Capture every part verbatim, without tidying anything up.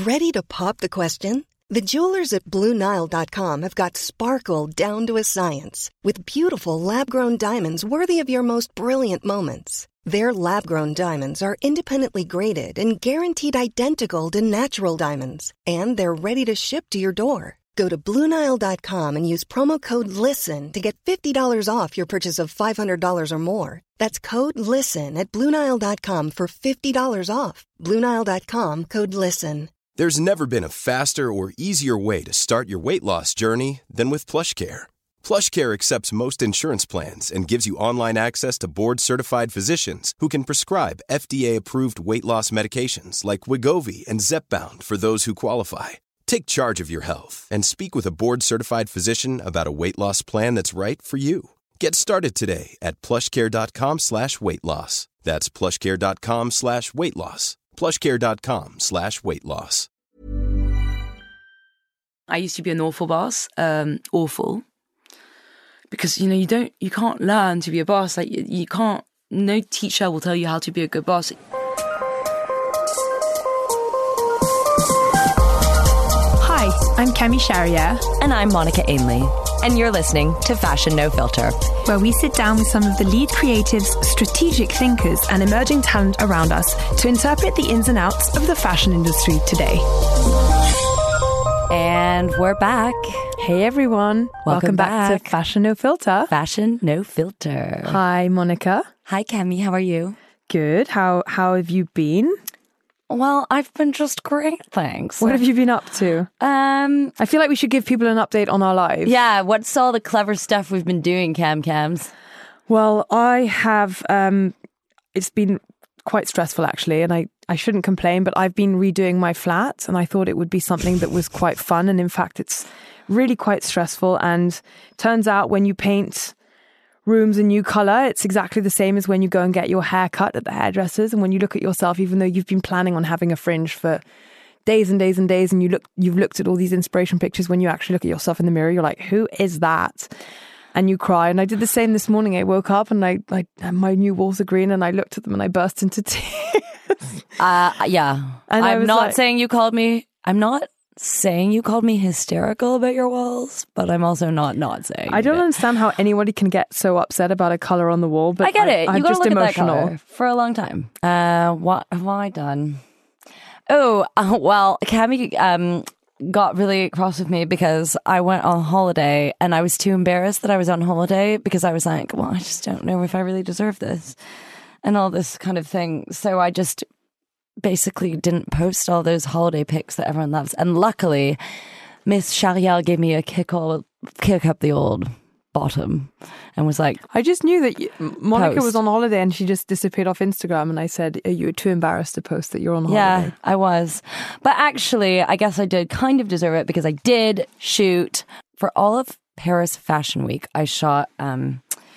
Ready to pop the question? The jewelers at Blue Nile dot com have got sparkle down to a science with beautiful lab-grown diamonds worthy of your most brilliant moments. Their lab-grown diamonds are independently graded and guaranteed identical to natural diamonds, and they're ready to ship to your door. Go to Blue Nile dot com and use promo code LISTEN to get fifty dollars off your purchase of five hundred dollars or more. That's code LISTEN at Blue Nile dot com for fifty dollars off. Blue Nile dot com, code LISTEN. There's never been a faster or easier way to start your weight loss journey than with PlushCare. PlushCare accepts most insurance plans and gives you online access to board-certified physicians who can prescribe F D A-approved weight loss medications like Wegovy and Zepbound for those who qualify. Take charge of your health and speak with a board-certified physician about a weight loss plan that's right for you. Get started today at plushcare.com slash weight loss. That's plushcare.com slash weight loss. plushcare.com slash weight loss. I used to be an awful boss, um, awful. Because, you know, you don't, you can't learn to be a boss. Like, you, you can't, no teacher will tell you how to be a good boss. Hi, I'm Kemi Sharia. And I'm Monica Ainley. And you're listening to Fashion No Filter, where we sit down with some of the lead creatives, strategic thinkers, and emerging talent around us to interpret the ins and outs of the fashion industry today. And we're back. Hey everyone. Welcome, Welcome back. back to Fashion No Filter. Fashion No Filter. Hi, Monica. Hi, Kemi. How are you? Good. How how have you been? Well, I've been just great, thanks. What have you been up to? Um, I feel like we should give people an update on our lives. Yeah, what's all the clever stuff we've been doing, Cam Cams? Well, I have, um, it's been quite stressful actually, and I, I shouldn't complain, but I've been redoing my flat, and I thought it would be something that was quite fun, and in fact it's really quite stressful. And turns out when you paint rooms a new colour, it's exactly the same as when you go and get your hair cut at the hairdressers, and when you look at yourself, even though you've been planning on having a fringe for days and days and days, and you look you've looked at all these inspiration pictures, when you actually look at yourself in the mirror, you're like, who is that? And you cry. And I did the same this morning. I woke up and I, I my new walls are green, and I looked at them and I burst into tears. Uh yeah. And I'm not like, saying you called me I'm not saying you called me hysterical about your walls, but I'm also not not saying I don't it. understand how anybody can get so upset about a colour on the wall, but I get I, it. I'm you gotta just look emotional. At that colour for a long time. Uh, what have I done? Oh, uh, well, Cami um, got really cross with me because I went on holiday and I was too embarrassed that I was on holiday, because I was like, well, I just don't know if I really deserve this and all this kind of thing. So I just basically didn't post all those holiday pics that everyone loves. And luckily, Miss Shariel gave me a kick, all, kick up the old bottom and was like, I just knew that you, Monica post. was on holiday and she just disappeared off Instagram, and I said, are you too embarrassed to post that you're on holiday? Yeah, I was. But actually, I guess I did kind of deserve it, because I did shoot for all of Paris Fashion Week. I shot um,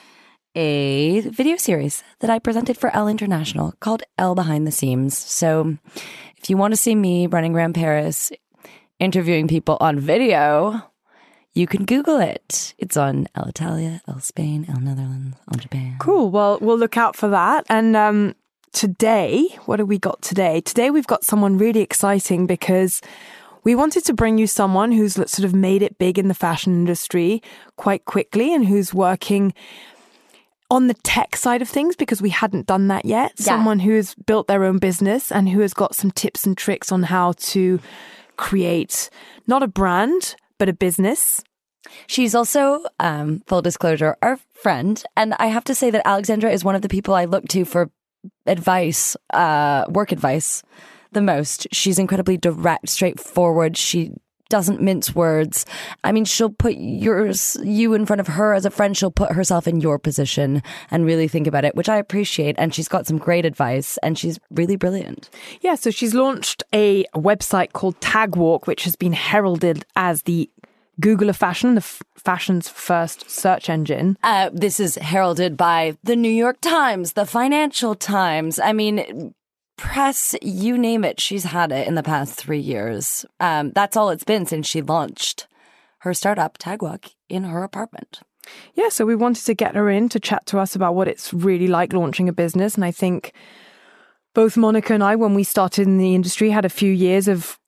a video series that I presented for Elle International called Elle Behind the Seams. So if you want to see me running around Paris interviewing people on video, you can Google it. It's on Elle Italia, Elle Spain, Elle Netherlands, Elle Japan. Cool. Well, we'll look out for that. And um, today, what have we got today? Today we've got someone really exciting, because we wanted to bring you someone who's sort of made it big in the fashion industry quite quickly, and who's working on the tech side of things, because we hadn't done that yet. Yeah. Someone who has built their own business and who has got some tips and tricks on how to create not a brand, but a business. She's also, um, full disclosure, our friend. And I have to say that Alexandra is one of the people I look to for advice, uh, work advice the most. She's incredibly direct, straightforward. She doesn't mince words. I mean, she'll put yours, you in front of her as a friend. She'll put herself in your position and really think about it, which I appreciate. And she's got some great advice, and she's really brilliant. Yeah, so she's launched a website called Tagwalk, which has been heralded as the Google of fashion, the f- fashion's first search engine. Uh, this is heralded by the New York Times, the Financial Times. I mean, press, you name it, she's had it in the past three years. Um, that's all it's been since she launched her startup, Tagwalk, in her apartment. Yeah, so we wanted to get her in to chat to us about what it's really like launching a business. And I think both Monica and I, when we started in the industry, had a few years of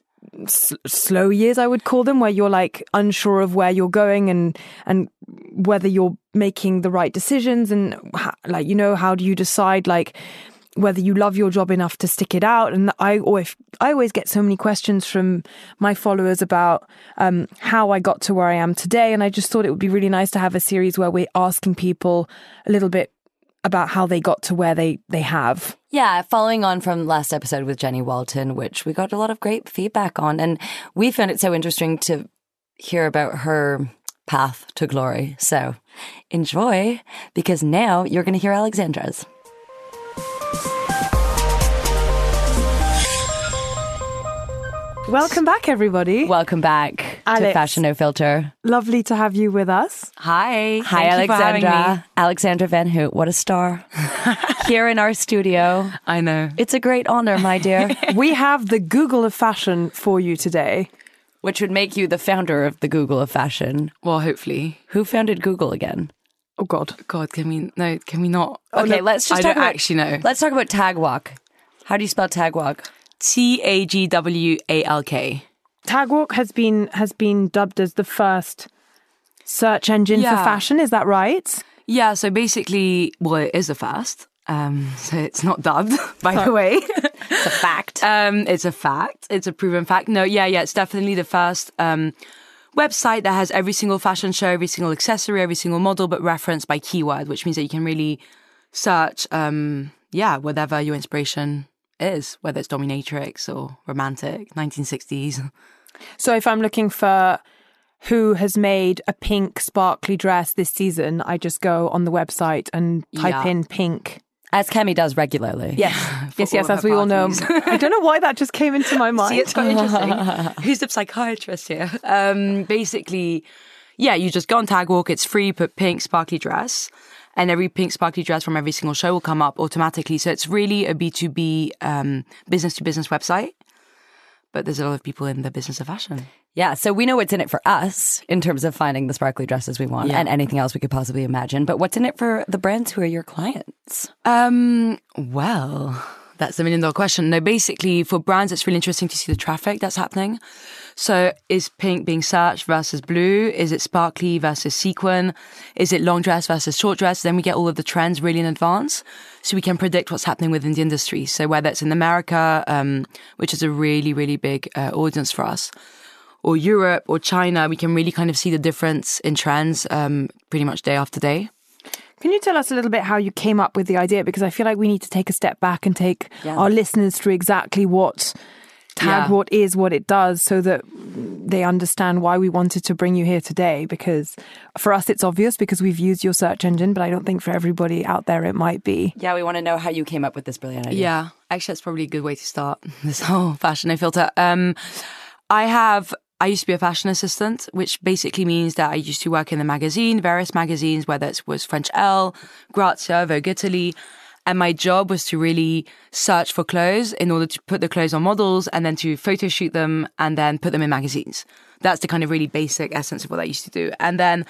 s- slow years, I would call them, where you're like unsure of where you're going and and whether you're making the right decisions, and how, like, you know, how do you decide like whether you love your job enough to stick it out? And I always I always get so many questions from my followers about um, how I got to where I am today, and I just thought it would be really nice to have a series where we're asking people a little bit about how they got to where they they have. Yeah, following on from last episode with Jenny Walton, which we got a lot of great feedback on. And we found it so interesting to hear about her path to glory. So enjoy, because now you're going to hear Alexandra's. Welcome back, everybody. Welcome back Alex. to Fashion No Filter. Lovely to have you with us. Hi. Hi, Thank you for having Alexandra. me. Alexandra Van Hoot, what a star. Here in our studio. I know. It's a great honor, my dear. We have the Google of fashion for you today. Which would make you the founder of the Google of fashion. Well, hopefully. Who founded Google again? Oh, God. God, can we, no, can we not? Okay, let's just I talk don't about, actually know. Let's talk about Tag Walk. How do you spell Tag Walk? T A G W A L K. Tagwalk has been has been dubbed as the first search engine Yeah. for fashion. Is that right? Yeah, so basically, well, it is a first. Um, so it's not dubbed, by the way. It's a fact. Um, it's a fact. It's a proven fact. No, yeah, yeah, it's definitely the first um, website that has every single fashion show, every single accessory, every single model, but referenced by keyword, which means that you can really search, um, yeah, whatever your inspiration is, whether it's dominatrix or romantic, nineteen sixties. So if I'm looking for who has made a pink sparkly dress this season, I just go on the website and type Yeah. in pink. As Kemi does regularly. Yes, yes, all yes, of as her we all know. parties. I don't know why that just came into my mind. See, it's quite interesting. Who's the psychiatrist here? Um, basically, yeah, you just go on Tagwalk. It's free. Put pink sparkly dress, and every pink sparkly dress from every single show will come up automatically. So it's really a B two B um, business to business website. But there's a lot of people in the business of fashion. Yeah, so we know what's in it for us in terms of finding the sparkly dresses we want Yeah. and anything else we could possibly imagine. But what's in it for the brands who are your clients? Um, well, that's the million dollar question. No, basically for brands, it's really interesting to see the traffic that's happening. So is pink being searched versus blue? Is it sparkly versus sequin? Is it long dress versus short dress? Then we get all of the trends really in advance. So we can predict what's happening within the industry. So whether it's in America, um, which is a really, really big uh, audience for us, or Europe or China, we can really kind of see the difference in trends um, pretty much day after day. Can you tell us a little bit how you came up with the idea? Because I feel like we need to take a step back and take Yeah. our listeners through exactly what Tag Yeah. what is, what it does, so that they understand why we wanted to bring you here today. Because for us, it's obvious because we've used your search engine, but I don't think for everybody out there it might be. Yeah, we want to know how you came up with this brilliant idea. Yeah, actually, that's probably a good way to start this whole Fashion No Filter. Um, I have, I used to be a fashion assistant, which basically means that I used to work in the magazine, various magazines, whether it was French Elle, Grazia, Vogue Italy. And my job was to really search for clothes in order to put the clothes on models and then to photo shoot them and then put them in magazines. That's the kind of really basic essence of what I used to do. And then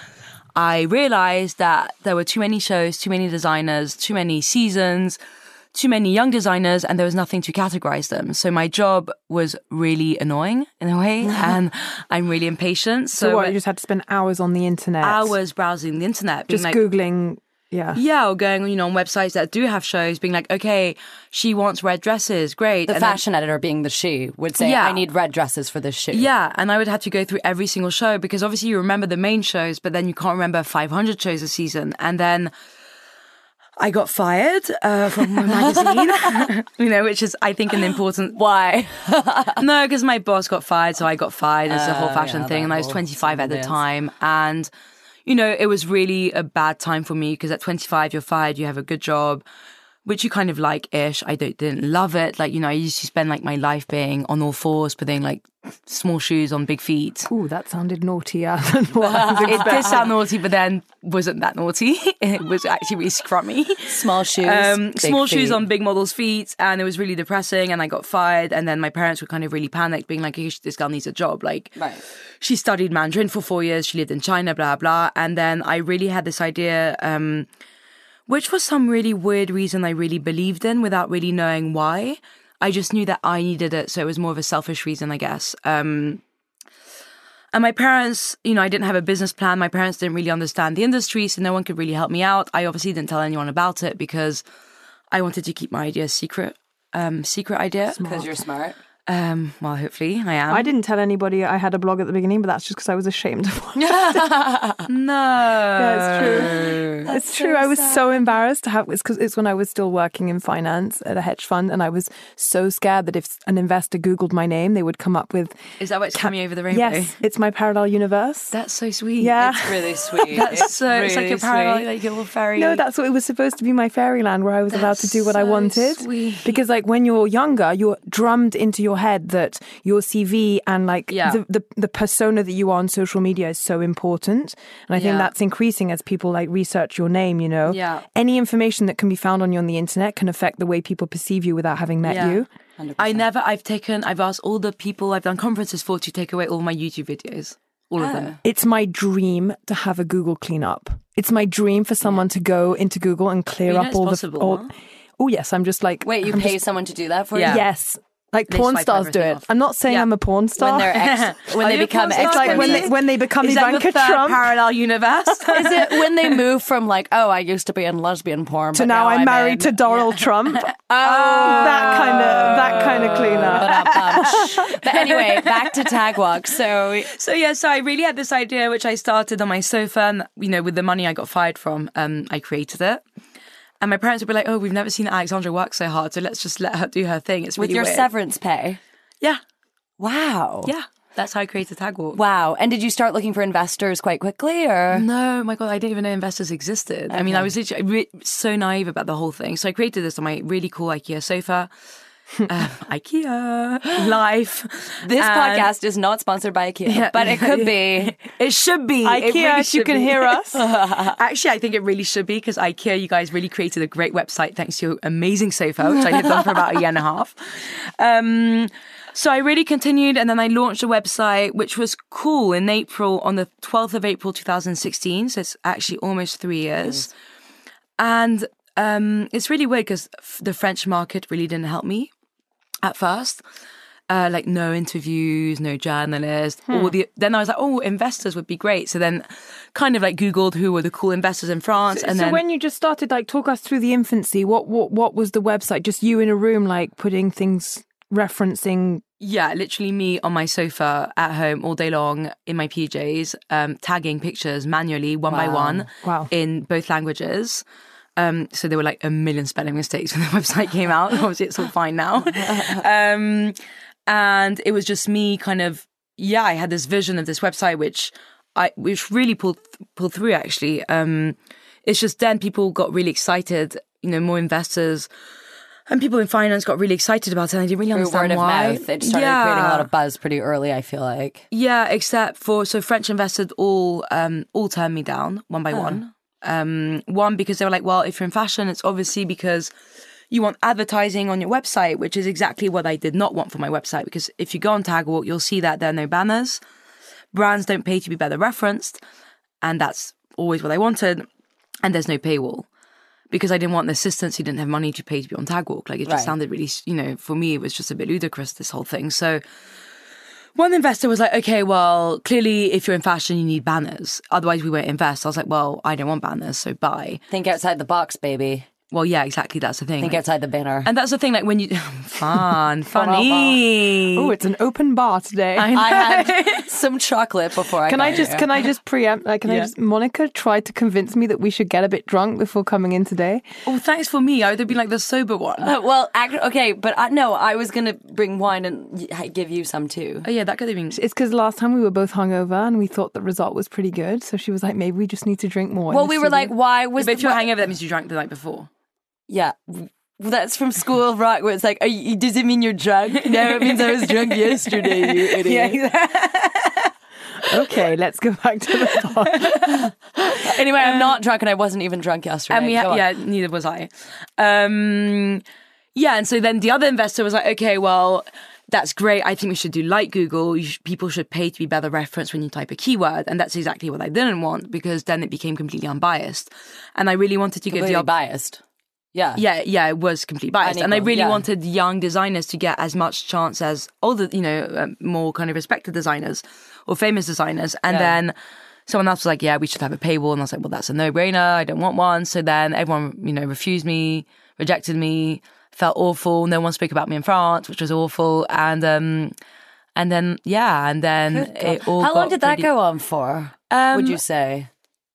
I realized that there were too many shows, too many designers, too many seasons, too many young designers, and there was nothing to categorize them. So my job was really annoying in a way, and I'm really impatient. So, So, what, you just had to spend hours on the internet? hours browsing the internet, being Just like, Googling, yeah. yeah, or going, you know, on websites that do have shows, being like, okay, she wants red dresses, great. The And then- fashion editor, being the she, would say, Yeah. I need red dresses for this shoot. yeah, and I would have to go through every single show because obviously you remember the main shows, but then you can't remember five hundred shows a season. And then I got fired uh, from my magazine, you know, which is, I think, an important... Why? No, because my boss got fired, so I got fired. It's a whole Oh, fashion yeah, thing, that and I was whole twenty-five at the dance. time. And, you know, it was really a bad time for me because at twenty-five, you're fired, you have a good job, which you kind of like-ish. I don't, didn't love it. Like, you know, I used to spend like my life being on all fours, putting like small shoes on big feet. Ooh, that sounded naughtier than what I was It expecting. did sound naughty, but then wasn't that naughty. It was actually really scrummy. Small shoes. Um, big small shoes feet. on big models' feet, and it was really depressing. And I got fired, and then my parents were kind of really panicked, being like, hey, "This girl needs a job." Like, Right. she studied Mandarin for four years. She lived in China, blah blah. And then I really had this idea, um, which was some really weird reason I really believed in, without really knowing why. I just knew that I needed it. So it was more of a selfish reason, I guess. Um, and my parents, you know, I didn't have a business plan. My parents didn't really understand the industry, so no one could really help me out. I obviously didn't tell anyone about it because I wanted to keep my idea secret. Um, secret idea. Because you're smart. Um, well, hopefully I am. I didn't tell anybody I had a blog at the beginning, but that's just because I was ashamed of one. No. Yeah, it's true. That's it's true. so I was sad. so embarrassed to have, it's because it's when I was still working in finance at a hedge fund, and I was so scared that if an investor Googled my name, they would come up with, Is that what's coming over the rainbow? yes, it's my parallel universe. That's so sweet. Yeah. It's really sweet. That's it's so, it's like really a parallel, sweet. like a little fairy. No, that's what it was supposed to be, my fairyland where I was allowed to do what I so wanted. sweet. Because like when you're younger, you're drummed into your head that your C V and like Yeah. the, the the persona that you are on social media is so important. And I think Yeah. that's increasing as people like research your name, you know. Yeah. Any information that can be found on you on the internet can affect the way people perceive you without having met Yeah. you. one hundred percent. I never, I've taken, I've asked all the people I've done conferences for to take away all my YouTube videos. All of them. It's my dream to have a Google cleanup. It's my dream for someone to go into Google and clear You know up it's all possible, the all, huh? Oh yes, I'm just like Wait, you I'm pay just- someone to do that for Yeah. you? Yes. Like They porn swipe stars do everything it. off. I'm not saying Yeah. I'm a porn star. When they're ex- when Are they you a become porn star? It's like when they experts. when they become Is that your Ivanka third Trump parallel universe? Is it when they move from like, oh, I used to be in lesbian porn, to but now I'm married in- to Donald Trump. Oh, that kind of that kind of cleanup. But, but anyway, back to Tag Walk. So So yeah, so I really had this idea, which I started on my sofa, and you know, with the money I got fired from, um, I created it. And my parents would be like, "Oh, we've never seen Alexandra work so hard, so let's just let her do her thing." It's with really your weird. severance pay, yeah, wow, yeah, that's how I created Tag Walk. wow. And did you start looking for investors quite quickly, or No, my God, I didn't even know investors existed. I mean, I was literally re- so naive about the whole thing. So I created this on my really cool IKEA sofa. um, IKEA life. this And- podcast is not sponsored by IKEA, Yeah. but it could be. It should be. It IKEA, really if you should can be. hear us. Actually, I think it really should be because IKEA, you guys really created a great website thanks to your amazing sofa, which I lived on for about a year and a half. Um, so I really continued, and then I launched a website, which was cool in April, on the twelfth of April, two thousand sixteen. So it's actually almost three years. And um, it's really weird because f- the French market really didn't help me at first. Uh, like no interviews, no journalists. All the then I was like, oh, investors would be great. So then, kind of like Googled who were the cool investors in France, and so then when you just started, like, talk us through the infancy. What what what was the website? Just you in a room, like putting things, referencing. yeah, literally me on my sofa at home all day long in my P Js, um, tagging pictures manually one by Wow. one Wow. in both languages. Um, so there were like a million spelling mistakes when the website came out. Obviously, it's all fine now. Um, and it was just me kind of, yeah, I had this vision of this website, which I, which really pulled, pulled through actually. Um, it's just then people got really excited, you know, more investors and people in finance got really excited about it. And I didn't really Through understand word of why. mouth, it started yeah. creating a lot of buzz pretty early, I feel like. Yeah, except for, so French investors all, um, all turned me down one by one. Um, one, because they were like, well, if you're in fashion, it's obviously because you want advertising on your website, which is exactly what I did not want for my website. Because if you go on Tagwalk, you'll see that there are no banners. Brands don't pay to be better referenced. And that's always what I wanted. And there's no paywall. Because I didn't want the assistants who didn't have money to pay to be on Tagwalk. Like, it just Right. sounded really, you know, for me, it was just a bit ludicrous, this whole thing. So one investor was like, okay, well, clearly if you're in fashion, you need banners. Otherwise, we won't invest. I was like, well, I don't want banners, so bye. Think outside the box, baby. Well, yeah, exactly. That's the thing. Think Like- outside the banner. and that's the thing, like when you... Fun, funny. Oh, it's an open bar today. I know. I had some chocolate before I Can got I just here. can I just preempt? Like, can I Yeah. just? Monica tried to convince me that we should get a bit drunk before coming in today. Oh, thanks for me. I would have been like the sober one. Uh, well, act- okay, but I, no, I was gonna bring wine and y- give you some too. Oh, yeah, that could have been... It's because last time we were both hungover and we thought the result was pretty good. So she was like, maybe we just need to drink more. in Well, the we were studio. like, why was But if the- you're hangover, that means you drank the night before. Yeah. Well, that's from School of Rock, where it's like, are you, does it mean you're drunk? No, it means I was drunk yesterday, you idiot. Okay, let's go back to the pod. Anyway, I'm not drunk, and I wasn't even drunk yesterday. And we Go had, on. yeah, neither was I. Um, yeah, and so then the other investor was like, okay, well, that's great. I think we should do like Google. You sh- people should pay to be better referenced when you type a keyword. And that's exactly what I didn't want, because then it became completely unbiased. And I really wanted to give Completely the op- biased. Yeah. Yeah, yeah, it was completely biased. And I Unequal, really yeah. wanted young designers to get as much chance as older, you know, um, more kind of respected designers or famous designers. And Yeah. then someone else was like, yeah, we should have a paywall. And I was like, well, that's a no-brainer. I don't want one. So then everyone, you know, refused me, rejected me, felt awful. No one spoke about me in France, which was awful. And um, and then, yeah, and then it all How long got did that pretty- go on for, Um, would you say?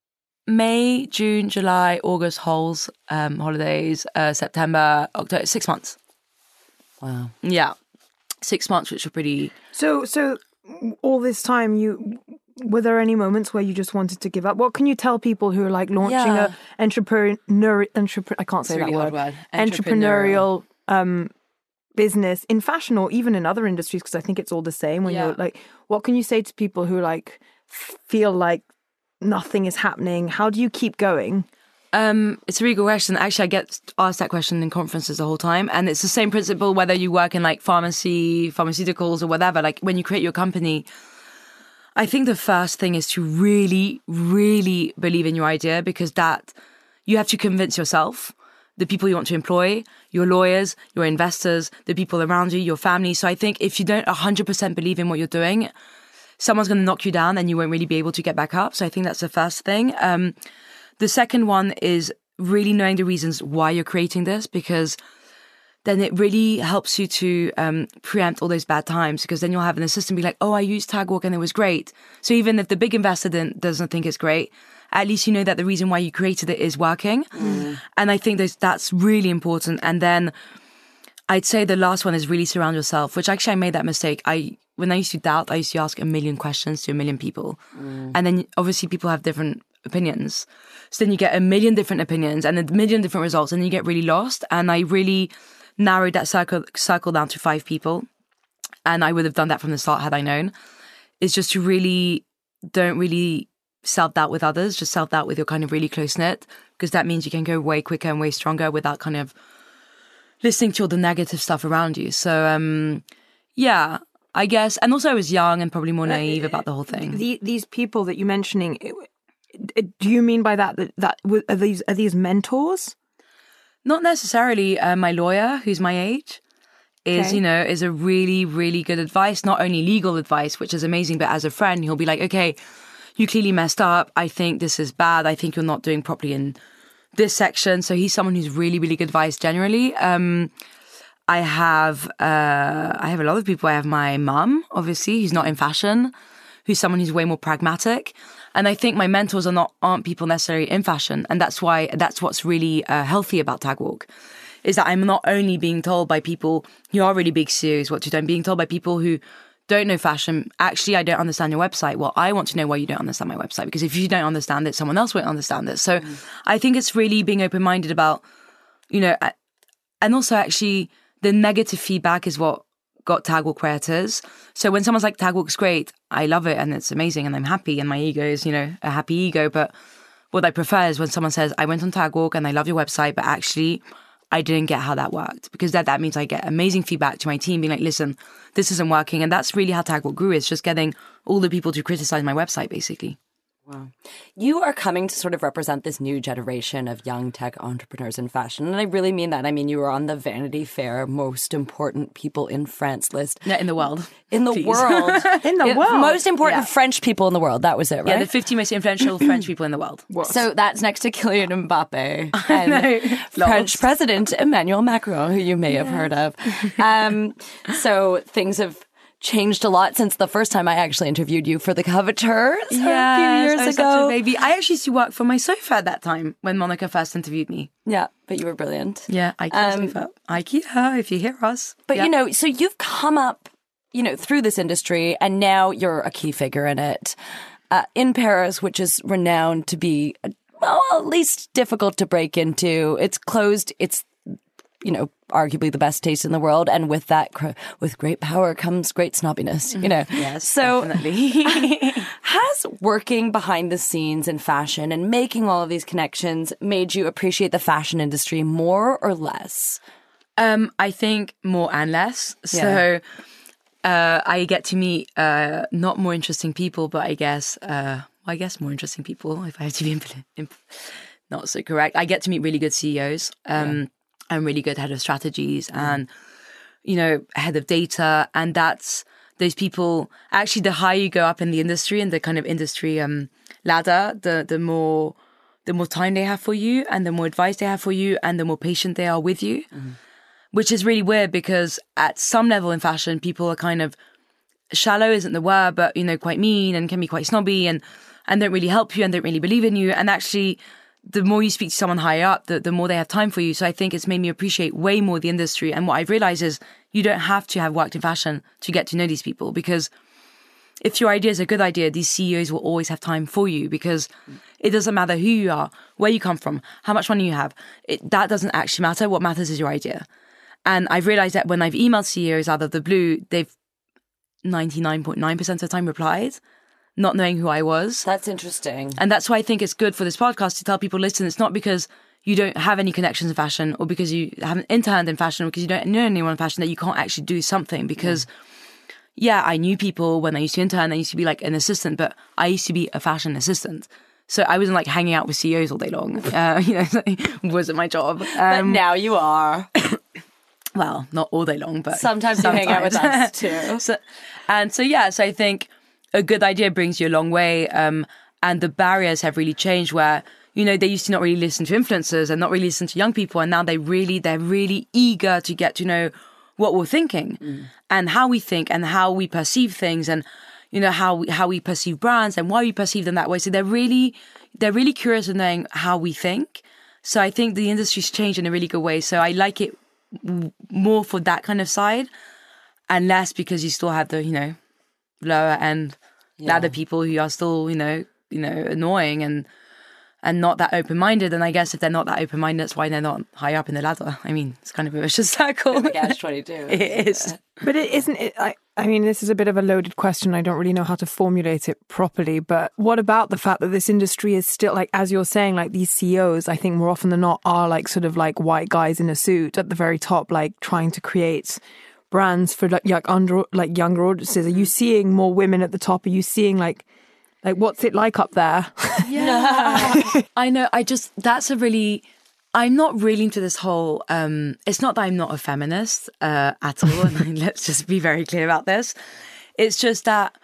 May, June, July, August, holes, um, holidays, uh, September, October, six months. Wow. Yeah, six months, which were pretty. So, so all this time, you were there any moments where you just wanted to give up? What can you tell people who are like launching Yeah. a entrepreneur, entrepreneur? I can't say It's a that really hard word. word. Entrepreneurial um, business in fashion or even in other industries, because I think it's all the same. When Yeah. you're like, what can you say to people who like feel like nothing is happening? How do you keep going? Um, it's a really good question. Actually, I get asked that question in conferences the whole time, and it's the same principle whether you work in like pharmacy, pharmaceuticals, or whatever. Like when you create your company, I think the first thing is to really, really believe in your idea, because that you have to convince yourself, the people you want to employ, your lawyers, your investors, the people around you, your family. So I think if you don't one hundred percent believe in what you're doing, someone's going to knock you down and you won't really be able to get back up. So I think that's the first thing. Um, the second one is really knowing the reasons why you're creating this, because then it really helps you to um, preempt all those bad times, because then you'll have an assistant be like, oh, I used Tagwalk and it was great. So even if the big investor didn't, doesn't think it's great, at least you know that the reason why you created it is working. Mm. And I think that's, that's really important. And then I'd say the last one is really surround yourself, which actually I made that mistake. I When I used to doubt, I used to ask a million questions to a million people. Mm. And then obviously people have different opinions. So then you get a million different opinions and a million different results, and you get really lost. And I really narrowed that circle circle down to five people. And I would have done that from the start had I known. It's just to really don't really self-doubt with others, just self-doubt with your kind of really close-knit, because that means you can go way quicker and way stronger without kind of listening to all the negative stuff around you. So, um, yeah, I guess. And also I was young and probably more naive about the whole thing. The, these people that you're mentioning, do you mean by that that, that are these are these mentors? Not necessarily. Uh, my lawyer, who's my age, is, Okay. you know, is a really, really good advice. Not only legal advice, which is amazing, but as a friend, he'll be like, okay, you clearly messed up. I think this is bad. I think you're not doing properly in this section. So he's someone who's really, really good advice generally. Um, I have, uh, I have a lot of people. I have my mum, obviously, who's not in fashion, who's someone who's way more pragmatic. And I think my mentors are not aren't people necessarily in fashion, and that's why that's what's really uh, healthy about Tagwalk, is that I'm not only being told by people who are really big C E Os what to do. I'm being told by people who don't know fashion. Actually, I don't understand your website. Well, I want to know why you don't understand my website, because if you don't understand it, someone else won't understand it. So mm. I think it's really being open minded about, you know, and also actually the negative feedback is what got Tagwalk where it is. So when someone's like, Tagwalk's great, I love it and it's amazing and I'm happy and my ego is, you know, a happy ego. But what I prefer is when someone says, I went on Tagwalk and I love your website, but actually I didn't get how that worked, because that, that means I get amazing feedback to my team being like, listen, this isn't working. And that's really how Tagwalk grew, is just getting all the people to criticize my website, basically. Wow. You are coming to sort of represent this new generation of young tech entrepreneurs in fashion. And I really mean that. I mean, you were on the Vanity Fair most important people in France list. Yeah, in the world. In the Please. world. In the It- world. Most important Yeah. French people in the world. That was it, right? Yeah, the fifty most influential French people in the world. So that's next to Kylian Mbappe and know. French Lots. President Emmanuel Macron, who you may have heard of. Um, so things have changed a lot since the first time I actually interviewed you for the Coveteurs a few years I was ago. such a baby. I actually used to work for my sofa at that time when Monica first interviewed me. Yeah, but you were brilliant. Yeah, IKEA Um, sofa. IKEA, if you hear us. But Yeah. you know, so you've come up, you know, through this industry, and now you're a key figure in it. Uh, in Paris, which is renowned to be, well, at least difficult to break into. It's closed. It's, you know, arguably the best taste in the world, and with that, cr- with great power comes great snobbiness. You know, Yes, so definitely. has working behind the scenes in fashion and making all of these connections made you appreciate the fashion industry more or less? Um, I think more and less. So uh, I get to meet uh, not more interesting people, but I guess uh, well, I guess more interesting people, if I have to be impl- imp- not so correct. I get to meet really good C E Os um, yeah. and really good head of strategies mm. and, you know, head of data. And that's those people, actually, the higher you go up in the industry and the kind of industry um, ladder, the the more the more time they have for you and the more advice they have for you and the more patient they are with you, mm. which is really weird because at some level in fashion, people are kind of shallow isn't the word, but, you know, quite mean and can be quite snobby and, and don't really help you and don't really believe in you. And actually, the more you speak to someone higher up, the, the more they have time for you. So I think it's made me appreciate way more the industry. And what I've realized is you don't have to have worked in fashion to get to know these people, because if your idea is a good idea, these C E Os will always have time for you, because it doesn't matter who you are, where you come from, how much money you have. It, that doesn't actually matter. What matters is your idea. And I've realized that when I've emailed C E Os out of the blue, they've ninety-nine point nine percent of the time replied, not knowing who I was. That's interesting. And that's why I think it's good for this podcast to tell people, listen, it's not because you don't have any connections in fashion or because you haven't interned in fashion or because you don't know anyone in fashion that you can't actually do something. Because, yeah, yeah I knew people when I used to intern. I used to be like an assistant, but I used to be a fashion assistant. So I wasn't like hanging out with C E Os all day long. Uh, you know, it wasn't my job. Um, but now you are. Well, not all day long, but sometimes, sometimes. You hang out with us too. so, and so, yeah, so I think a good idea brings you a long way. Um, and the barriers have really changed where, you know, they used to not really listen to influencers and not really listen to young people. And now they really, they're really eager to get to know what we're thinking mm. and how we think and how we perceive things and, you know, how we, how we perceive brands and why we perceive them that way. So they're really, they're really curious in knowing how we think. So I think the industry's changed in a really good way. So I like it more for that kind of side and less because you still have the, you know, lower end yeah. ladder people who are still, you know, you know, annoying and and not that open-minded. And I guess if they're not that open-minded, that's why they're not high up in the ladder. I mean, it's kind of a vicious circle. catch twenty-two. It is. But it isn't it I, I mean, this is a bit of a loaded question. I don't really know how to formulate it properly. But what about the fact that this industry is still, like, as you're saying, like these C E Os, I think more often than not are like sort of like white guys in a suit at the very top, like trying to create brands for like, like under like younger audiences. Are you seeing more women at the top? Are you seeing like like what's it like up there? Yeah. I know. I just that's a really I'm not really into this whole um it's not that I'm not a feminist uh at all, and let's just be very clear about this. It's just that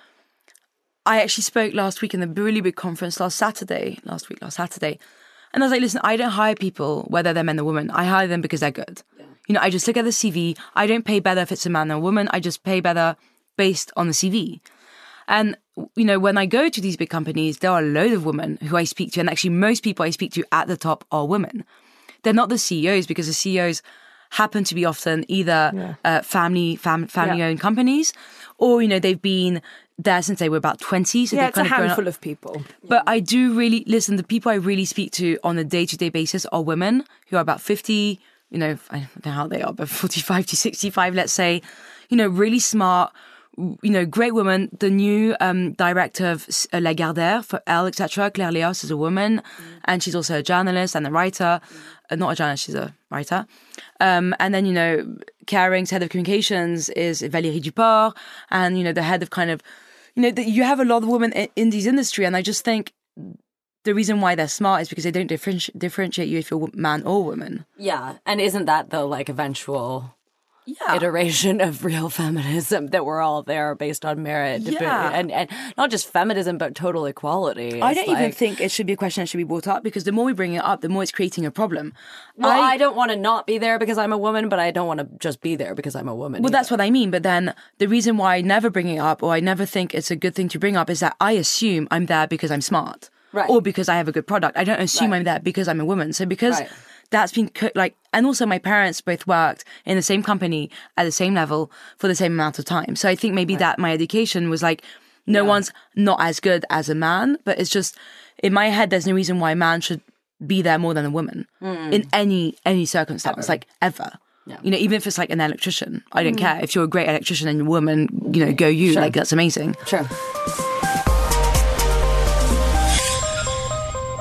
I actually spoke last week in the really big conference last Saturday, last week, last Saturday. And I was like, listen, I don't hire people, whether they're men or women. I hire them because they're good. Yeah. You know, I just look at the C V. I don't pay better if it's a man or a woman. I just pay better based on the C V. And, you know, when I go to these big companies, there are a load of women who I speak to. And actually, most people I speak to at the top are women. They're not the C E Os, because the C E Os happen to be often either yeah. uh, family fam- family-owned yeah. companies, or, you know, they've been there since they were about twenty. So yeah, they've it's kind a of handful of people. But I do really, listen, the people I really speak to on a day-to-day basis are women who are about fifty, you know, I don't know how they are, but forty-five to sixty-five, let's say, you know, really smart, you know, great woman. The new um, director of uh, Lagardère for Elle, et cetera, Claire Léos, is a woman, mm. and she's also a journalist and a writer. Mm. Uh, not a journalist, she's a writer. Um, and then, you know, Kering's head of communications is Valérie Duport, and, you know, the head of kind of, you know, the, you have a lot of women in, in these industry, and I just think the reason why they're smart is because they don't differenti- differentiate you if you're man or woman. Yeah, and isn't that the, like, eventual yeah. iteration of real feminism, that we're all there based on merit? Yeah. And, and not just feminism, but total equality. It's I don't like, even think it should be a question that should be brought up, because the more we bring it up, the more it's creating a problem. Well, I, I don't want to not be there because I'm a woman, but I don't want to just be there because I'm a woman. Well, either. That's what I mean. But then the reason why I never bring it up, or I never think it's a good thing to bring up, is that I assume I'm there because I'm smart. Right. Or because I have a good product. I don't assume right. I'm there because I'm a woman. So because right. that's been co- like, and also my parents both worked in the same company at the same level for the same amount of time. So I think maybe right. that my education was like, no yeah. one's not as good as a man, but it's just, in my head, there's no reason why a man should be there more than a woman mm. in any any circumstance, ever. like ever. Yeah. You know, even if it's like an electrician, I don't mm. care. If you're a great electrician and you're a woman, you know, go you, sure. like that's amazing. Sure.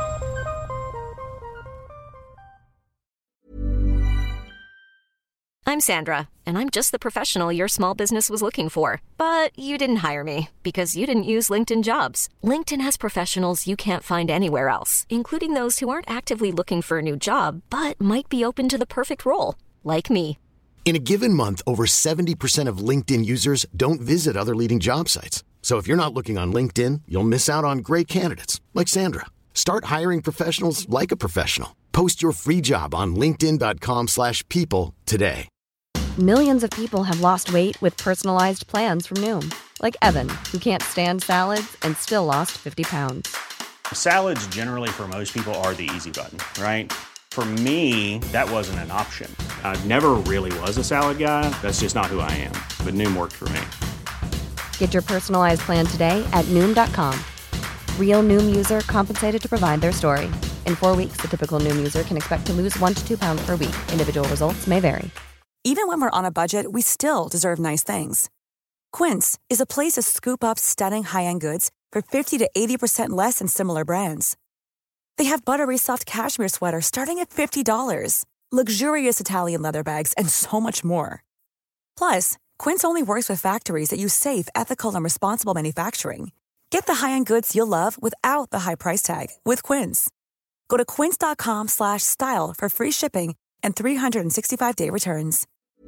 I'm I'm Sandra, and I'm just the professional your small business was looking for. But you didn't hire me because you didn't use LinkedIn Jobs. LinkedIn has professionals you can't find anywhere else, including those who aren't actively looking for a new job, but might be open to the perfect role, like me. In a given month, over seventy percent of LinkedIn users don't visit other leading job sites. So if you're not looking on LinkedIn, you'll miss out on great candidates like Sandra. Start hiring professionals like a professional. Post your free job on linkedin.com slash people today. Millions of people have lost weight with personalized plans from Noom. Like Evan, who can't stand salads and still lost fifty pounds. Salads generally for most people are the easy button, right? For me, that wasn't an option. I never really was a salad guy. That's just not who I am. But Noom worked for me. Get your personalized plan today at Noom dot com. Real Noom user compensated to provide their story. In four weeks, the typical Noom user can expect to lose one to two pounds per week. Individual results may vary. Even when we're on a budget, we still deserve nice things. Quince is a place to scoop up stunning high-end goods for fifty to eighty percent less than similar brands. They have buttery soft cashmere sweaters starting at fifty dollars, luxurious Italian leather bags, and so much more. Plus, Quince only works with factories that use safe, ethical, and responsible manufacturing. Get the high-end goods you'll love without the high price tag with Quince. Go to quince.com slash style for free shipping and three sixty-five day returns.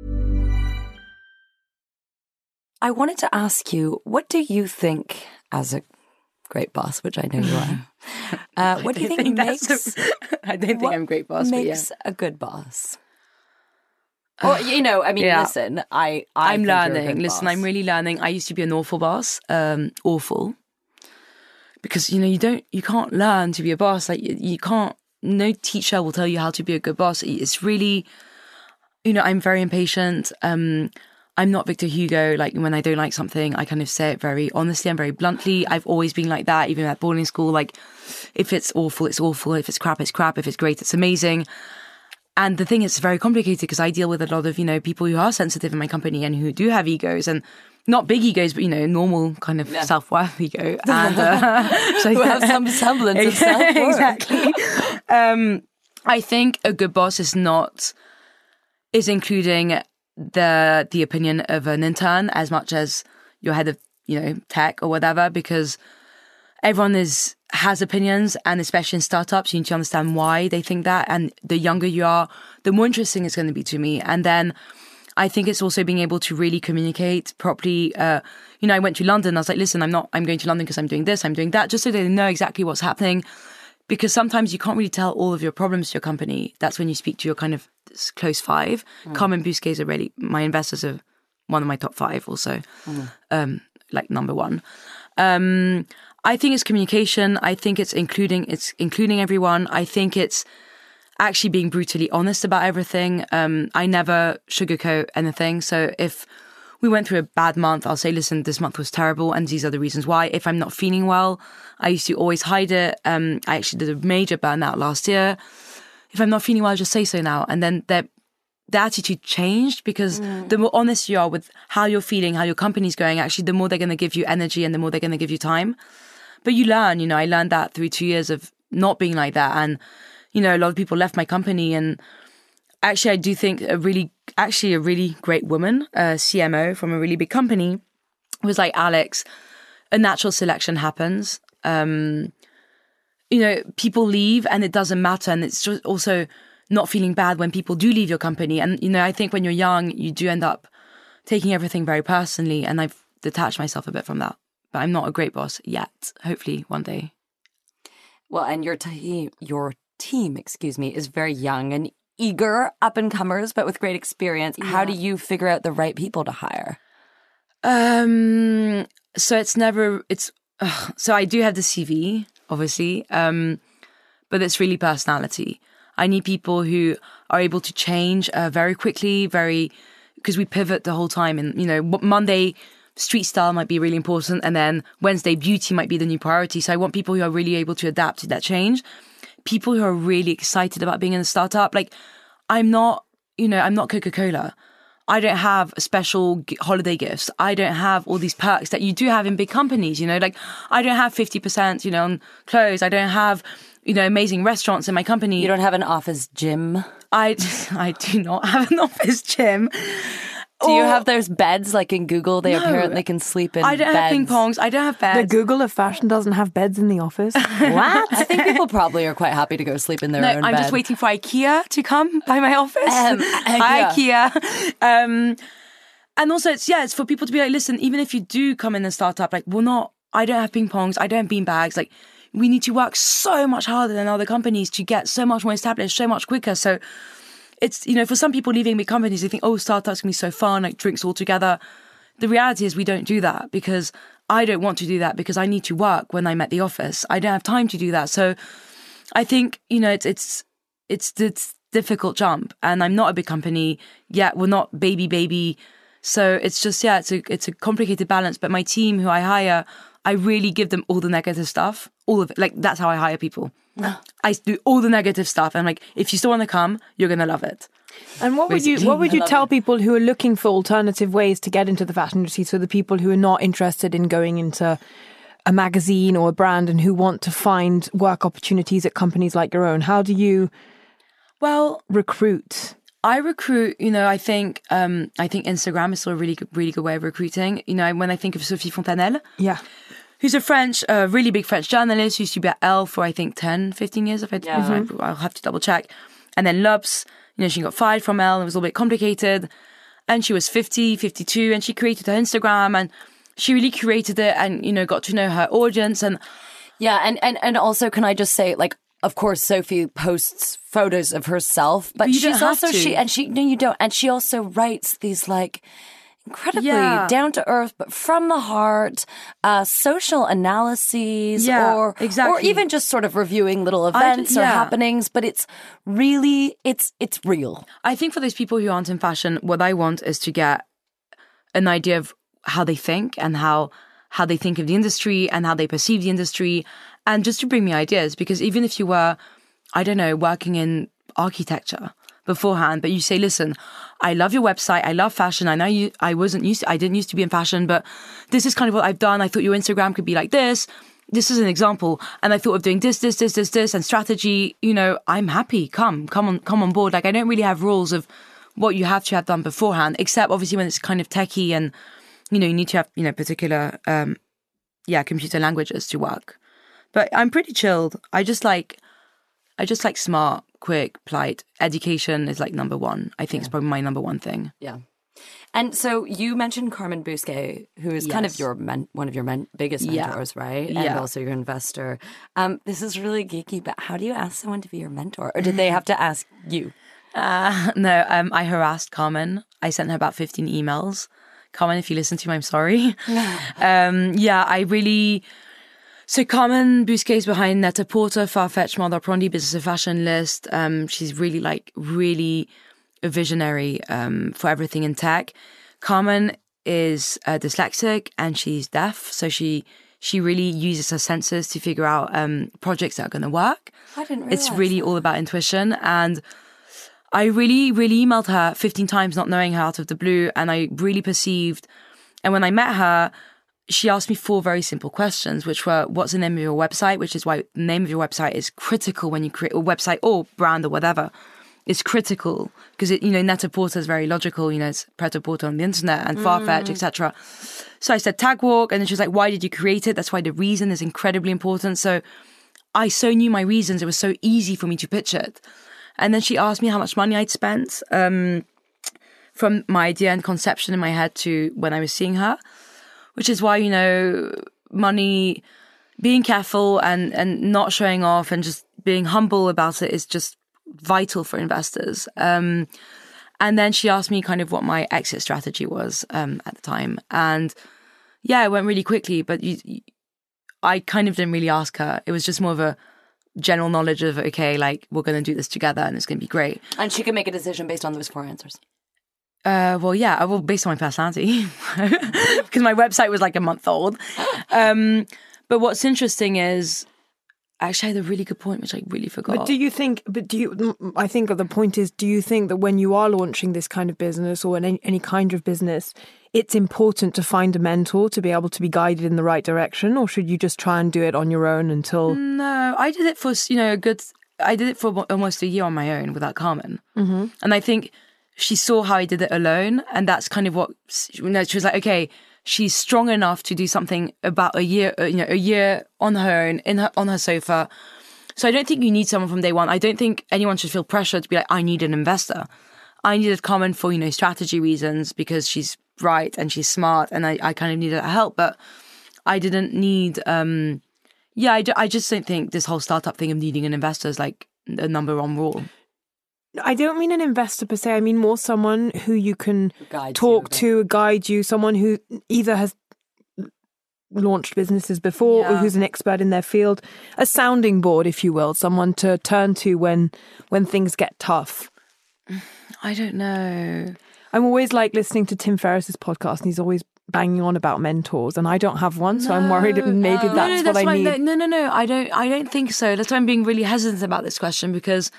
I wanted to ask you, what do you think, as a great boss, which I know you are, uh, what do you think, think makes... A, I don't think I'm a great boss, but yeah. makes a good boss? Or, you know, I mean, Yeah. listen, I, I I'm think you're a learning. good Listen, boss. I'm really learning. I used to be an awful boss, um, awful. Because, you know, you don't, you can't learn to be a boss. Like, you, you can't, no teacher will tell you how to be a good boss. It's really, you know, I'm very impatient. Um, I'm not Victor Hugo. Like, when I don't like something, I kind of say it very honestly and very bluntly. I've always been like that, even at boarding school. Like, if it's awful, it's awful. If it's crap, it's crap. If it's great, it's amazing. And the thing is, it's very complicated because I deal with a lot of, you know, people who are sensitive in my company and who do have egos, and not big egos, but, you know, normal kind of yeah. self-worth ego. And uh, so, who have some semblance of self-worth. Exactly. Um, I think a good boss is not, is including the the opinion of an intern as much as your head of, you know, tech or whatever, because everyone is has opinions, and especially in startups, you need to understand why they think that. And the younger you are, the more interesting it's going to be to me. And then I think it's also being able to really communicate properly. Uh, you know, I went to London. I was like, listen, I'm not, I'm going to London because I'm doing this, I'm doing that, just so they know exactly what's happening. Because sometimes you can't really tell all of your problems to your company. That's when you speak to your kind of close five. Mm. Carmen Busquets are really, my investors are one of my top five also, mm. um, like number one. Um, I think it's communication. I think it's including, it's including everyone. I think it's actually being brutally honest about everything. Um, I never sugarcoat anything. So if we went through a bad month, I'll say, listen, this month was terrible and these are the reasons why. If I'm not feeling well, I used to always hide it. Um, I actually did a major burnout last year. If I'm not feeling well, I'll just say so now. And then the, the attitude changed, because mm. the more honest you are with how you're feeling, how your company's going, actually, the more they're going to give you energy and the more they're going to give you time. But you learn, you know, I learned that through two years of not being like that. And, you know, a lot of people left my company, and actually I do think a really, actually a really great woman, a C M O from a really big company, was like, Alex, a natural selection happens. Um, you know, people leave and it doesn't matter. And it's just also not feeling bad when people do leave your company. And, you know, I think when you're young, you do end up taking everything very personally. And I've detached myself a bit from that. But I'm not a great boss yet. Hopefully one day. Well, and your team, your team, excuse me, is very young and eager up-and-comers, but with great experience. Yeah. How do you figure out the right people to hire? Um, so it's never, it's, ugh, so I do have the C V, obviously, um, but it's really personality. I need people who are able to change uh, very quickly, very, because we pivot the whole time. And, you know, Monday, street style might be really important, and then Wednesday, beauty might be the new priority. So I want people who are really able to adapt to that change. People who are really excited about being in a startup. Like, I'm not, you know, I'm not Coca-Cola. I don't have special g- holiday gifts. I don't have all these perks that you do have in big companies, you know, like I don't have fifty percent, you know, on clothes. I don't have, you know, amazing restaurants in my company. You don't have an office gym? I, I do not have an office gym. Do you have those beds like in Google? They No. apparently can sleep in I don't beds. have ping pongs. I don't have beds. The Google of fashion doesn't have beds in the office. What? I think people probably are quite happy to go sleep in their No, own I'm bed. just waiting for IKEA to come by my office. Um, Hi, IKEA. Um, and also, it's yeah, it's for people to be like, listen, even if you do come in and start up, like, we're not. I don't have ping pongs. I don't have bean bags. Like, we need to work so much harder than other companies to get so much more established, so much quicker. So. It's, you know, for some people leaving big companies, they think, oh, startups can be so fun, like drinks all together. The reality is we don't do that because I don't want to do that because I need to work when I'm at the office. I don't have time to do that. So I think, you know, it's it's it's this difficult jump. And I'm not a big company yet. We're not baby, baby. So it's just, yeah, it's a, it's a complicated balance. But my team who I hire, I really give them all the negative stuff, all of it. Like, that's how I hire people. I do all the negative stuff. I'm like, if you still want to come, you're going to love it. And what would you what would you tell people who are looking for alternative ways to get into the fashion industry? So the people who are not interested in going into a magazine or a brand and who want to find work opportunities at companies like your own, how do you well recruit? I recruit, you know, I think um, I think Instagram is still a really good, really good way of recruiting. You know, when I think of Sophie Fontanelle, yeah, who's a French, uh, really big French journalist, who used to be at Elle for, I think, ten, fifteen years. If I, yeah. if I, I'll have to double check. And then Lubs, you know, she got fired from Elle. It was a little bit complicated. And she was fifty, fifty-two, and she created her Instagram, and she really created it and, you know, got to know her audience. And yeah, and, and, and also, can I just say, like, of course, Sophie posts photos of herself, but you she's don't have also, to. she, and she, no, you don't. And she also writes these, like, incredibly Yeah. down to earth, but from the heart, uh, social analyses, Yeah, or exactly. or even just sort of reviewing little events or yeah. happenings. But it's really, it's it's real. I think for those people who aren't in fashion, what I want is to get an idea of how they think and how how they think of the industry and how they perceive the industry, and just to bring me ideas. Because even if you were, I don't know, working in architecture beforehand, but you say, listen, I love your website, I love fashion, I know you, I wasn't used to, I didn't used to be in fashion, but this is kind of what I've done. I thought your Instagram could be like this. This is an example. And I thought of doing this, this, this, this, this, and strategy. You know, I'm happy. Come, come on, come on board. Like, I don't really have rules of what you have to have done beforehand, except obviously when it's kind of techie and, you know, you need to have, you know, particular, um, yeah, computer languages to work. But I'm pretty chilled. I just like, I just like smart, quick, polite. Education is like number one. I think yeah. it's probably my number one thing. Yeah. And so you mentioned Carmen Bousquet, who is yes. kind of your men- one of your men- biggest mentors, yeah. right? And yeah. also your investor. Um, this is really geeky, but how do you ask someone to be your mentor? Or did they have to ask you? Uh, no, um, I harassed Carmen. I sent her about fifteen emails. Carmen, if you listen to me, I'm sorry. um, yeah, I really... So Carmen Bousquet is behind Net-a-Porter, Farfetch, Mother Prondy, Business of Fashion List. Um, she's really like, really a visionary um, for everything in tech. Carmen is uh, dyslexic and she's deaf. So she she really uses her senses to figure out um, projects that are going to work. I didn't realize It's really that. all about intuition. And I really, really emailed her fifteen times, not knowing her out of the blue. And I really perceived, and when I met her, she asked me four very simple questions, which were, what's the name of your website? Which is why the name of your website is critical when you create a website or brand or whatever. It's critical because, it, you know, Net-a-Porter is very logical. You know, it's Pret-a-Porter on the internet and Farfetch, Mm. et cetera. So I said tag walk, and then she was like, why did you create it? That's why the reason is incredibly important. So I so knew my reasons. It was so easy for me to pitch it. And then she asked me how much money I'd spent um, from my idea and conception in my head to when I was seeing her. Which is why, you know, money, being careful and, and not showing off and just being humble about it is just vital for investors. Um, and then she asked me kind of what my exit strategy was um, at the time. And yeah, it went really quickly, but you, you, I kind of didn't really ask her. It was just more of a general knowledge of, okay, like, we're going to do this together and it's going to be great. And she could make a decision based on those four answers. Uh, well, yeah, well, based on my personality, because my website was like a month old. Um, but what's interesting is actually had a really good point, which I really forgot. But do you think, but do you, I think the point is, do you think that when you are launching this kind of business or any, any kind of business, it's important to find a mentor to be able to be guided in the right direction, or should you just try and do it on your own until? No, I did it for, you know, a good, I did it for almost a year on my own without Carmen. Mm-hmm. And I think she saw how I did it alone. And that's kind of what, you know, she was like, okay, she's strong enough to do something about a year, you know, a year on her own, in her, on her sofa. So I don't think you need someone from day one. I don't think anyone should feel pressured to be like, I need an investor. I needed Carmen for, you know, strategy reasons because she's bright and she's smart and I, I kind of needed her help. But I didn't need, um, yeah, I, I just don't think this whole startup thing of needing an investor is like a number one rule. I don't mean an investor per se. I mean more someone who you can Guide talk you to, guide you, someone who either has launched businesses before Yeah. or who's an expert in their field, a sounding board, if you will, someone to turn to when when things get tough. I don't know. I'm always like listening to Tim Ferriss's podcast and he's always banging on about mentors and I don't have one, so I'm worried that maybe No, that's no, what I why, need. No, no, no, I don't. I don't think so. That's why I'm being really hesitant about this question because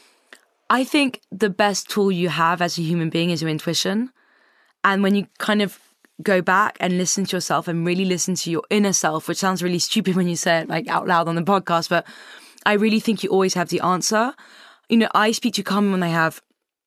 I think the best tool you have as a human being is your intuition, and when you kind of go back and listen to yourself and really listen to your inner self, which sounds really stupid when you say it like out loud on the podcast, but I really think you always have the answer. You know, I speak to Carmen when I have,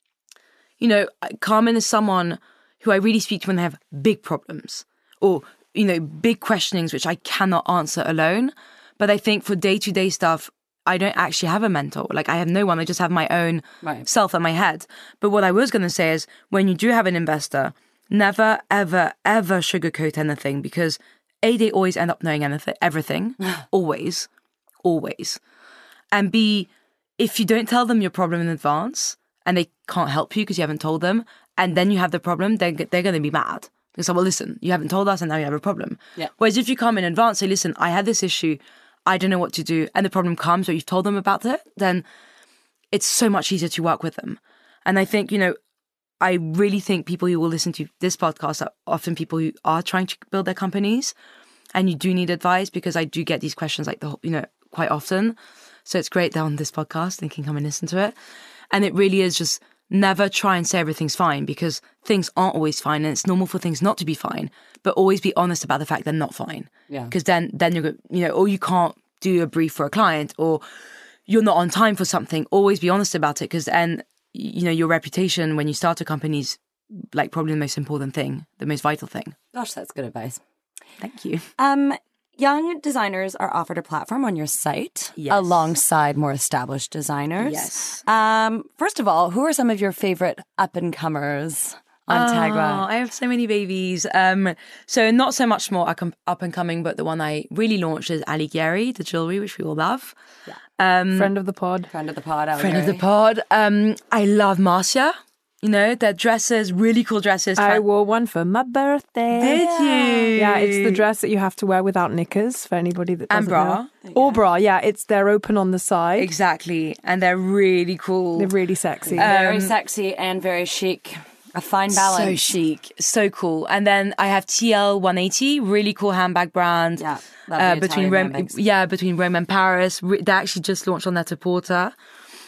you know, Carmen is someone who I really speak to when they have big problems or, you know, big questionings, which I cannot answer alone. But I think for day-to-day stuff, I don't actually have a mentor. Like I have no one. I just have my own Right. self in my head. But what I was going to say is when you do have an investor, never, ever, ever sugarcoat anything because A, they always end up knowing anything, everything, always, always. And B, if you don't tell them your problem in advance and they can't help you because you haven't told them, and then you have the problem, they're, they're going to be mad. They're like, well, listen, you haven't told us and now you have a problem. Yeah. Whereas if you come in advance, say, listen, I had this issue, I don't know what to do, and the problem comes or you've told them about it, then it's so much easier to work with them. And I think, you know, I really think people who will listen to this podcast are often people who are trying to build their companies, and you do need advice because I do get these questions like the whole, you know, quite often. So it's great they're on this podcast and can come and listen to it. And it really is just never try and say everything's fine because things aren't always fine and it's normal for things not to be fine, but always be honest about the fact they're not fine. Yeah. Because then, then you're going to, you know, or you can't do a brief for a client or you're not on time for something. Always be honest about it because then, you know, your reputation when you start a company is like probably the most important thing, the most vital thing. Gosh, that's good advice. Thank you. Um, young designers are offered a platform on your site Yes. alongside more established designers. Yes. Um, first of all, who are some of your favorite up and comers on Oh, Tegra? I have so many babies. Um, so not so much more up and coming, but the one I really launched is Alighieri, the jewelry, which we all love. Yeah. Um, Friend of the pod. Friend of the pod, Alighieri. friend of the pod. Um, I love Marcia. You know, their dresses, really cool dresses. I wore one for my birthday. Did you? Yeah, it's the dress that you have to wear without knickers for anybody that And doesn't bra. know. Or bra, yeah. It's they're open on the side. Exactly. And they're really cool. They're really sexy. Very Um, sexy and very chic. A fine balance. So chic, so cool. And then I have T L one eighty, really cool handbag brand. Yeah, love uh, the between Italian Rome, handbags. yeah, between Rome and Paris. Re- They actually just launched on Net-a-Porter.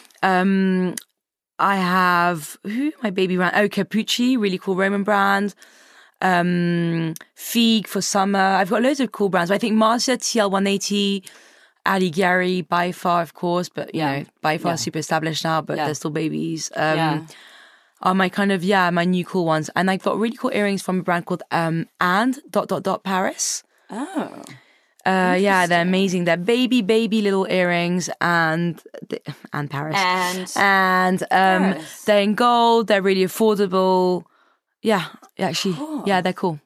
Um, I have who my baby brand? Oh, Capucci, really cool Roman brand. Um, Figue for summer. I've got loads of cool brands. But I think Marcia, T L one eighty, Alighieri, by far, of course, but you Yeah. know, by far Yeah. super established now, but Yeah. they're still babies. Um, Yeah. Are my kind of, yeah, my new cool ones. And I've got really cool earrings from a brand called um and dot dot dot Paris. Oh. Uh, yeah, they're amazing. They're baby, baby little earrings and and Paris. And And um, Paris. they're in gold. They're really affordable. Yeah, actually, Cool. yeah, they're cool.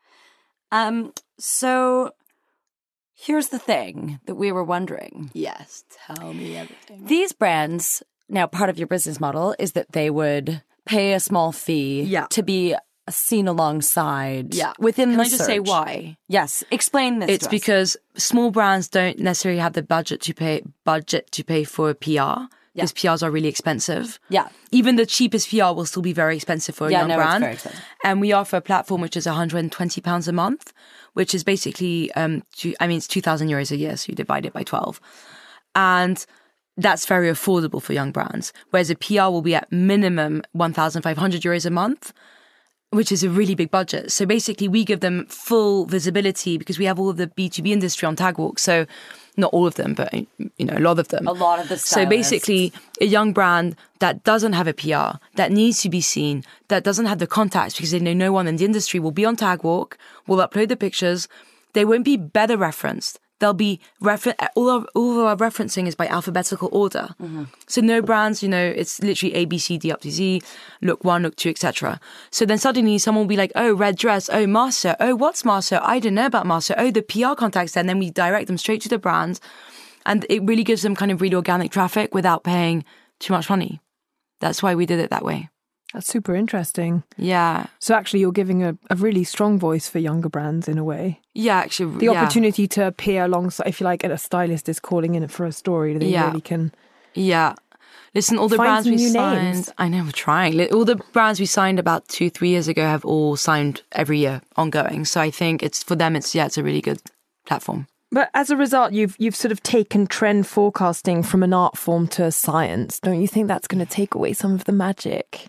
Um, so here's the thing that we were wondering. Yes, tell me everything. These brands, now part of your business model is that they would pay a small fee Yeah. to be seen alongside Yeah. within Can the I just say search. why? Yes, explain this It's to us. because small brands don't necessarily have the budget to pay budget to pay for P R. Yeah. Because P Rs are really expensive. Yeah. Even the cheapest P R will still be very expensive for a Yeah, young no, it's brand. very expensive. And we offer a platform which is one hundred twenty pounds a month, which is basically, um, two, I mean, it's two thousand euros a year, so you divide it by twelve. And that's very affordable for young brands. Whereas a P R will be at minimum one thousand five hundred euros a month, which is a really big budget. So basically we give them full visibility because we have all of the B two B industry on Tagwalk. So not all of them, but you know, a lot of them. A lot of the stylists. So basically a young brand that doesn't have a P R, that needs to be seen, that doesn't have the contacts because they know no one in the industry, will be on Tagwalk, will upload the pictures. They won't be better referenced. They'll be refer- all of, all of our referencing is by alphabetical order. Mm-hmm. So no brands, you know, it's literally A, B, C, D up to Z, look one, look two, et cetera. So then suddenly someone will be like, oh, red dress, oh, Master, oh, what's Master? I didn't know about Master. Oh, the P R contacts then. Then we direct them straight to the brands. And it really gives them kind of really organic traffic without paying too much money. That's why we did it that way. That's super interesting. Yeah. So actually you're giving a, a really strong voice for younger brands in a way. Yeah, actually. The yeah. opportunity to appear alongside, if you like, a stylist is calling in for a story, they yeah. really can... Yeah. Listen, all the Find brands some we new signed... names. I know, we're trying. All the brands we signed about two, three years ago have all signed every year, ongoing. So I think it's for them, it's yeah, it's a really good platform. But as a result, you've you've sort of taken trend forecasting from an art form to a science. Don't you think that's going to take away some of the magic?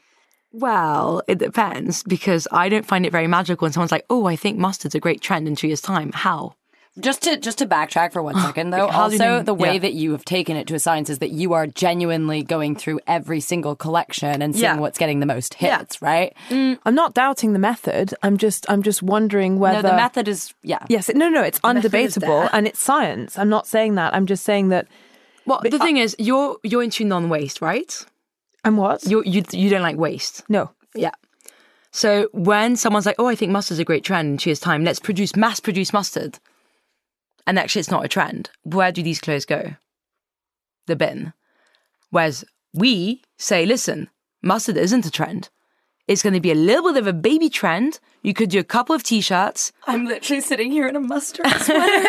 Well, it depends, because I don't find it very magical when someone's like, oh, I think mustard's a great trend in two years' time. How? Just to just to backtrack for one second, though, How do you also know? the way Yeah. that you have taken it to a science is that you are genuinely going through every single collection and seeing Yeah. what's getting the most hits, Yeah. right? I'm not doubting the method. I'm just I'm just wondering whether... No, the method is, yeah. Yes, no, no, it's method is undebatable there. and it's science. I'm not saying that. I'm just saying that... Well, the thing is, you're you're into non-waste, right? I'm what? You you you don't like waste. No. Yeah. So when someone's like, oh, I think mustard's a great trend in two years' time, let's produce, mass produce mustard. And actually it's not a trend. Where do these clothes go? The bin. Whereas we say, listen, mustard isn't a trend. It's going to be a little bit of a baby trend. You could do a couple of t-shirts. I'm literally sitting here in a mustard sweater.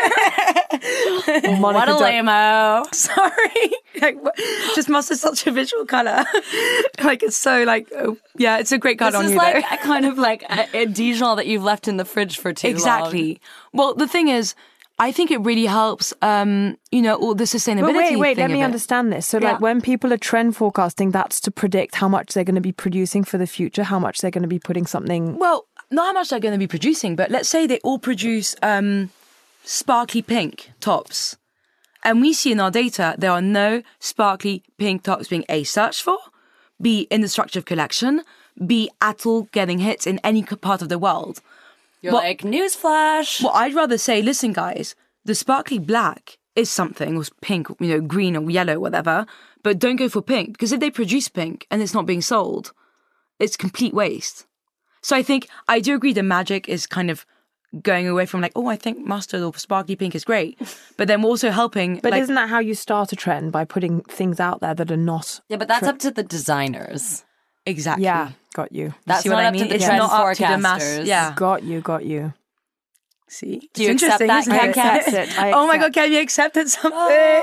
Monica What a Dun- lame-o. Sorry. Like, what- just mustard's such a visual colour. Like, it's so like, oh, yeah, it's a great colour This on is you like though. a kind of like a, a Dijon that you've left in the fridge for too long. Exactly. Well, the thing is, I think it really helps, um, you know, all the sustainability But wait, wait, thing let me of it. understand this. So, Yeah. like, when people are trend forecasting, that's to predict how much they're going to be producing for the future, how much they're going to be putting something... Well, not how much they're going to be producing, but let's say they all produce um, sparkly pink tops. And we see in our data there are no sparkly pink tops being A, searched for, B, in the structure of collection, B, at all getting hits in any part of the world. You're Well- like, newsflash. Well, I'd rather say, listen, guys, the sparkly black is something, or pink, you know, green or yellow, whatever, but don't go for pink, because if they produce pink and it's not being sold, it's complete waste. So I think, I do agree the magic is kind of going away from like, oh, I think mustard or sparkly pink is great, but then we're also helping. But like, isn't that how you start a trend, by putting things out there that are not... Yeah, but that's up to the designers. exactly. Yeah, got you. That's See not what I up mean? to the It's trend not up to the mass. forecasters. Yeah. Got you, got you. See, Do you It's accept interesting, that, isn't I it? Kat? accept it. I Oh my God, accept. Kat, you accepted something!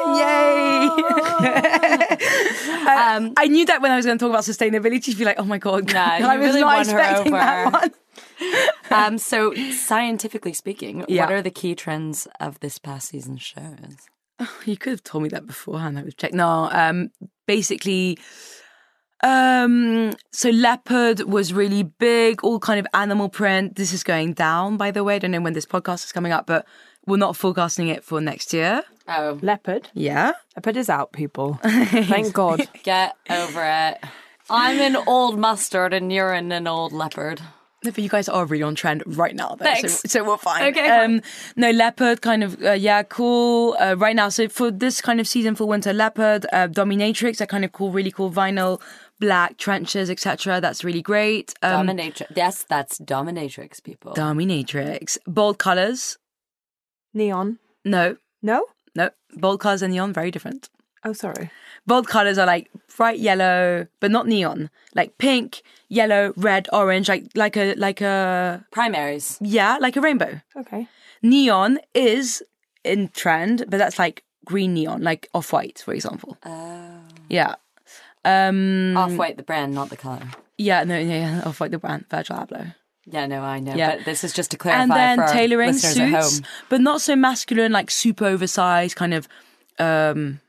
Yay! Um, I knew that when I was going to talk about sustainability, you'd be like, oh my God, Nah, you I was really not won her expecting that over. one. um, so, scientifically speaking, Yeah. what are the key trends of this past season's shows? You could have told me that beforehand. I would check. No, um, basically, um, so leopard was really big, all kind of animal print. This is going down, by the way. I don't know when this podcast is coming up, but we're not forecasting it for next year. Oh, Leopard. Yeah. Leopard is out, people. Thank God. get over it. I'm an old mustard and you're in an old leopard. No, but you guys are really on trend right now, though. Thanks. So, so we're fine. Okay, Um, no, leopard, kind of, uh, yeah, cool. Uh, right now, so for this kind of season for winter, leopard, uh, dominatrix, that kind of cool, really cool vinyl, black trenches, et cetera. That's really great. Um, Dominatrix. Yes, that's dominatrix, people. dominatrix. Bold colors. Neon. No, No? no. Bold colors and neon, very different. Oh, sorry. Bold colors are like bright yellow, but not neon. Like pink, yellow, red, orange, like like a like a Primaries. yeah, like a rainbow. Okay. Neon is in trend, but that's like green neon, like Off-White, for example. Oh. Yeah. Um, Off-White, the brand, not the color. yeah, no, no, yeah, Off-White, the brand, Virgil Abloh. Yeah, no, I know. Yeah. But this is just to clarify And then for our tailoring listeners at suits, home. but not so masculine, like super oversized, kind of, um,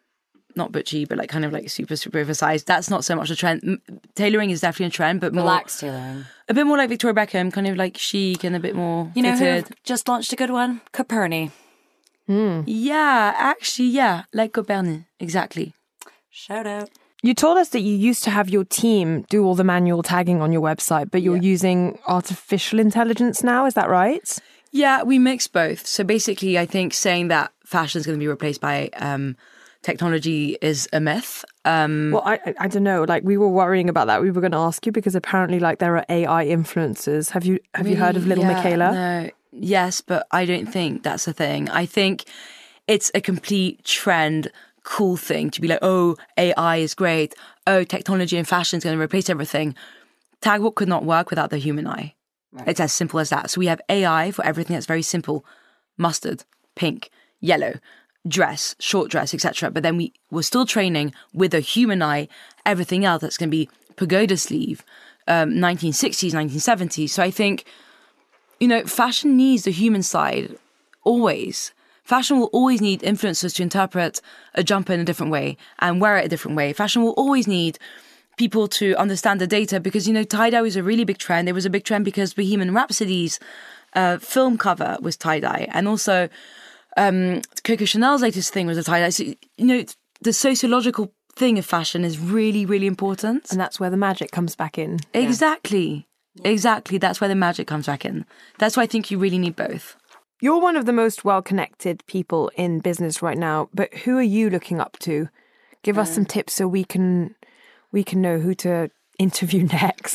not butchy, but like kind of like super, super oversized. That's not so much a trend. M- Tailoring is definitely a trend, but more Relaxed tailoring. A bit more like Victoria Beckham, kind of like chic and a bit more You know fitted. who just launched a good one? Coperni. Yeah, actually, yeah, like Coperni, exactly. Shout out. You told us that you used to have your team do all the manual tagging on your website, but you're Yeah. using artificial intelligence now. Is that right? Yeah, we mix both. So basically, I think saying that fashion is going to be replaced by um, technology is a myth. Um, Well, I I- I don't know. Like we were worrying about that. We were going to ask you because apparently, like there are A I influencers. Have you have you heard of Little Yeah, Michaela? No. Yes, but I don't think that's a thing. I think it's a complete trend, cool thing to be like, oh, A I is great. Oh, technology and fashion is going to replace everything. Tagwalk could not work without the human eye. Right. It's as simple as that. So we have A I for everything that's very simple: mustard, pink, yellow, dress, short dress, et cetera. But then we we're still training with a human eye everything else that's going to be pagoda sleeve, um, nineteen sixties, nineteen seventies. So I think, you know, fashion needs the human side always. Fashion will always need influencers to interpret a jumper in a different way and wear it a different way. Fashion will always need people to understand the data because, you know, tie-dye was a really big trend. It was a big trend because Bohemian Rhapsody's uh, film cover was tie-dye. And also um, Coco Chanel's latest thing was a tie-dye. So, you know, the sociological thing of fashion is really, really important. And that's where the magic comes back in. Exactly. Exactly. That's where the magic comes back in. That's why I think you really need both. You're one of the most well-connected people in business right now, but who are you looking up to? Give us some tips so we can we can know who to interview next.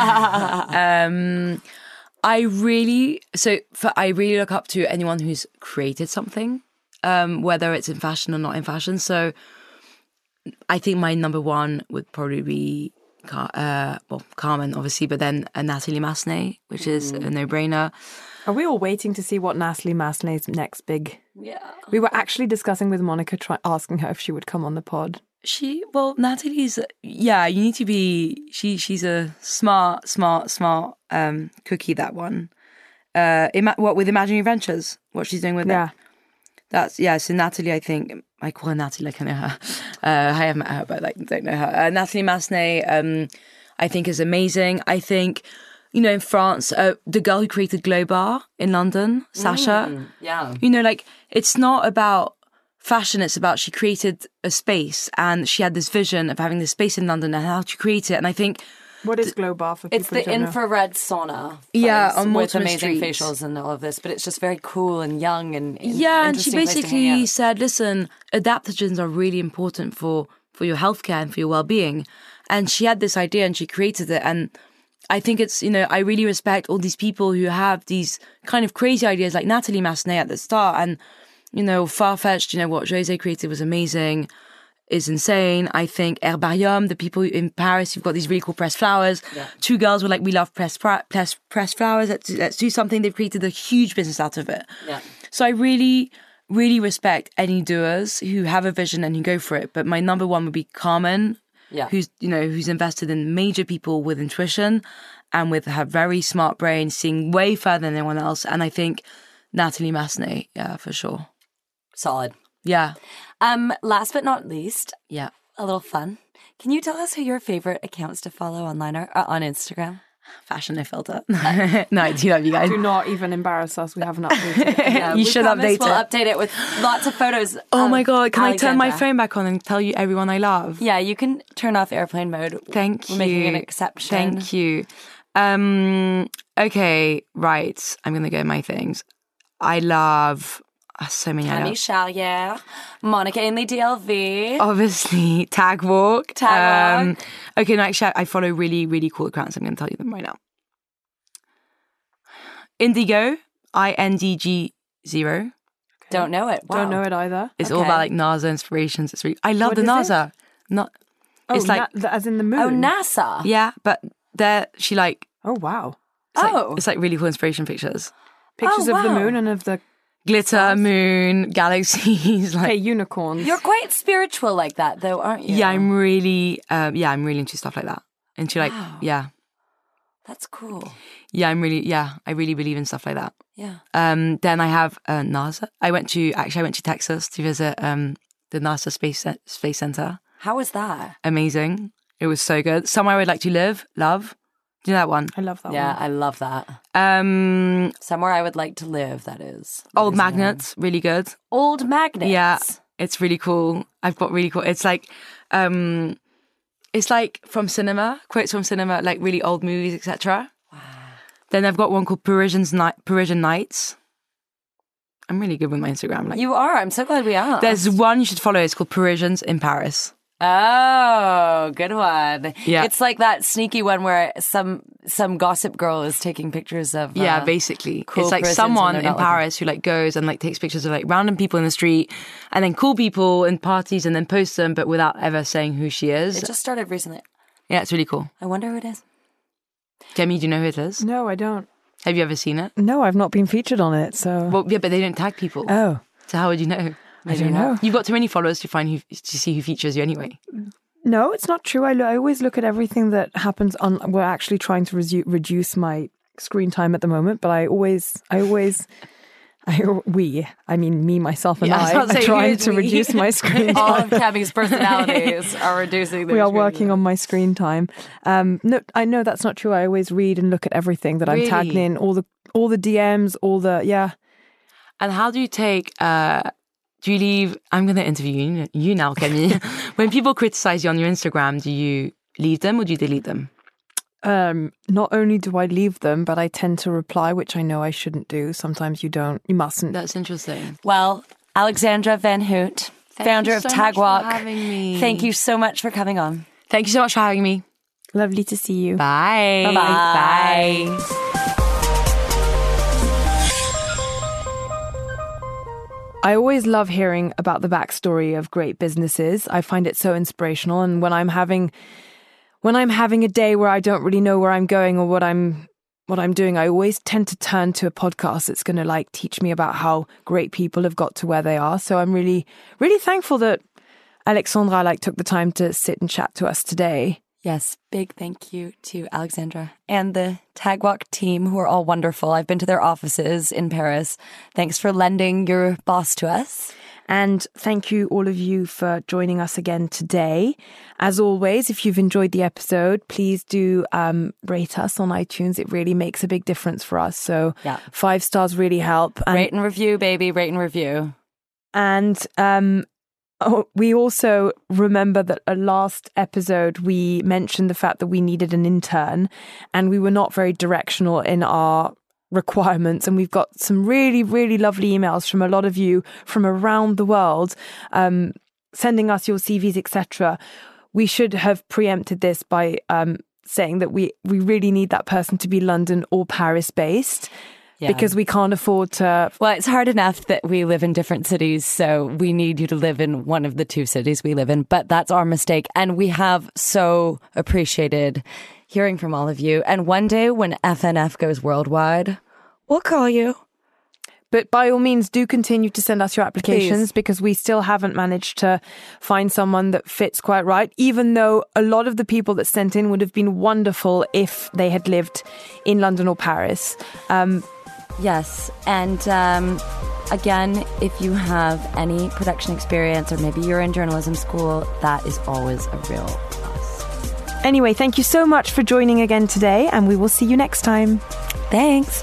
um, I really so for I really look up to anyone who's created something, um, whether it's in fashion or not in fashion. So I think my number one would probably be Car- uh, well Carmen, obviously, but then uh, Natalie Massenet, which is a no-brainer. Are we all waiting to see what Natalie Massenet's next big? Yeah. We were actually discussing with Monica, try- asking her if she would come on the pod. She, well, Natalie's, yeah, you need to be, she she's a smart, smart, smart um, cookie, that one. Uh, ima- what, with Imaginary Ventures, what she's doing with Yeah. it. That's, yeah, so Natalie, I think, I call her Natalie like I know her. Uh, I haven't met her, but like don't know her. Uh, Natalie Massenet, um, I think is amazing. I think, you know, in France, uh, the girl who created Glow Bar in London, Sasha. Mm, yeah. You know, like, it's not about fashion, it's about she created a space and she had this vision of having this space in London and how to create it. And I think... What is Glow Bar for people It's the who don't know? infrared sauna. Yeah, place on with Mortimer amazing Street. facials and all of this, but it's just very cool and young and in- Yeah, and she interesting place to hang basically out. said, listen, adaptogens are really important for, for your healthcare and for your well-being. And she had this idea and she created it. And I think it's, you know, I really respect all these people who have these kind of crazy ideas like Natalie Massenet at the start. And, you know, far-fetched, you know, what Jose created was amazing, is insane. I think Herbarium, the people in Paris who've got these really cool pressed flowers. Yeah. Two girls were like, we love pressed, pressed, pressed flowers. Let's, let's do something. They've created a huge business out of it. Yeah. So I really, really respect any doers who have a vision and who go for it. But my number one would be Carmen, Yeah. who's, you know, who's invested in major people with intuition and with her very smart brain, seeing way further than anyone else. And I think Natalie Massenet, yeah, for sure. Solid. Yeah. Um, last but not least, Yeah. a little fun. Can you tell us who your favorite accounts to follow online are uh, on Instagram? Fashion, no filter. No, I do love you guys. Do not even embarrass us. We haven't updated it. Yeah, You we should promise update we'll it. update it with lots of photos. Oh of my God, can I turn my Alexandra. phone back on and tell you everyone I love? Yeah, you can turn off airplane mode. Thank We're you. making an exception. Thank you. Um, okay, right. I'm going to go my things. I love uh, so many. I Camille love. Chalier, Monica Ainley D L V. Obviously, Tag Walk. Tag Walk. Okay, no, actually, I follow really, really cool accounts. I'm going to tell you them right now. Indigo, I N D G zero. Don't know it. Wow. Don't know it either. It's Okay. all about like NASA inspirations. It's really, I love What the is NASA. Not, Oh, it's like, na- as in the moon. Oh, NASA. yeah, but there, she like, Oh, wow. it's like, Oh. it's like really cool inspiration pictures. Pictures Oh, of the wow. moon and of the Glitter, moon, galaxies. Like, okay, unicorns. You're quite spiritual like that, though, aren't you? yeah, I'm really, um, yeah, I'm really into stuff like that. Into like, Wow. yeah, That's cool. yeah, I'm really, yeah, I really believe in stuff like that. Yeah. Um, then I have uh, NASA. I went to actually I went to Texas to visit um, the NASA Space Space Center. How was that? Amazing. It was so good. Somewhere I Would Like to Live. Love. Do you know that one? I love that Yeah, one. I love that. Um, Somewhere I Would Like to Live, that is. That Old is Magnets. Really good. name. Old Magnets. Yeah, it's really cool. I've got really cool. It's like, um, it's like from cinema, quotes from cinema, like really old movies, et cetera. Wow. Then I've got one called Parisian's Night, Parisian Nights. I'm really good with my Instagram. Like, You are. I'm so glad we are. there's one you should follow. It's called Parisians in Paris. Oh, good one. Yeah. It's like that sneaky one where some some gossip girl is taking pictures of uh, Yeah, basically. cool It's like prisons someone when in they're not looking. Paris who like goes and like takes pictures of like random people in the street and then cool people in parties and then posts them, but without ever saying who she is. It just started recently. Yeah, it's really cool. I wonder who it is. Demi, do you know who it is? No, I don't. Have you ever seen it? No, I've not been featured on it, so... Well, yeah, but they don't tag people. Oh, So how would you know? I don't know. You've got too many followers to find who to see who features you anyway. No, it's not true. I, lo- I always look at everything that happens on... We're actually trying to resu- reduce my screen time at the moment, but I always... I always... I, we, I mean me, myself and Yeah, I was I, about to are say, trying who to is we? reduce my screen All time. of Tammy's personalities are reducing their We are screen working time. on my screen time. Um, no, I know that's not true. I always read and look at everything that I'm tagged Really? in, all the all the D Ms, all the, yeah. And how do you take... Uh, do you leave... I'm going to interview you, you now, Camille. When people criticize you on your Instagram, do you leave them or do you delete them? Um, not only do I leave them, but I tend to reply, which I know I shouldn't do. Sometimes you don't, you mustn't. That's interesting. Well, Alexandra Van Hoot, founder you of so much for Tagwalk. having me. Thank you so much for coming on. Thank you so much for having me. Lovely to see you. Bye. Bye-bye. Bye. I always love hearing about the backstory of great businesses. I find it so inspirational. And when I'm having, when I'm having a day where I don't really know where I'm going or what I'm, what I'm doing, I always tend to turn to a podcast that's going to like teach me about how great people have got to where they are. So I'm really, really thankful that Alexandra like took the time to sit and chat to us today. Yes, big thank you to Alexandra and the Tagwalk team, who are all wonderful. I've been to their offices in Paris. Thanks for lending your boss to us. And thank you, all of you, for joining us again today. As always, if you've enjoyed the episode, please do um, rate us on iTunes. It really makes a big difference for us. So Yeah. five stars really help. And, Rate and review, baby. Rate and review. and um, oh, we also remember that a last episode, we mentioned the fact that we needed an intern and we were not very directional in our requirements, and we've got some really, really lovely emails from a lot of you from around the world, um, sending us your C Vs, et cetera. We should have preempted this by um, saying that we, we really need that person to be London or Paris based, Yeah. because we can't afford to. Well, it's hard enough that we live in different cities, so we need you to live in one of the two cities we live in. But that's our mistake, and we have so appreciated hearing from all of you. And one day when F N F goes worldwide, we'll call you. But by all means, do continue to send us your applications, Please. because we still haven't managed to find someone that fits quite right, even though a lot of the people that sent in would have been wonderful if they had lived in London or Paris. Um, Yes, and um, again, if you have any production experience or maybe you're in journalism school, that is always a real plus. anyway, thank you so much for joining again today, and we will see you next time. Thanks.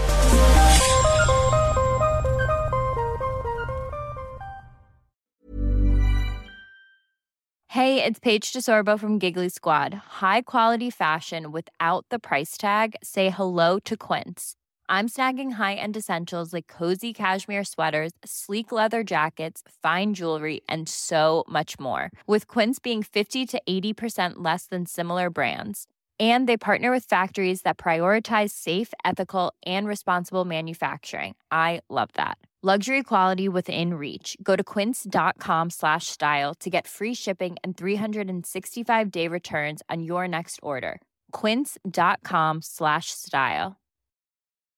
Hey, it's Paige DeSorbo from Giggly Squad. High quality fashion without the price tag. Say hello to Quince. I'm snagging high-end essentials like cozy cashmere sweaters, sleek leather jackets, fine jewelry, and so much more. With Quince being fifty to eighty percent less than similar brands. And they partner with factories that prioritize safe, ethical, and responsible manufacturing. I love that. Luxury quality within reach. Go to quince.com slash style to get free shipping and three sixty-five day returns on your next order. Quince.com slash style.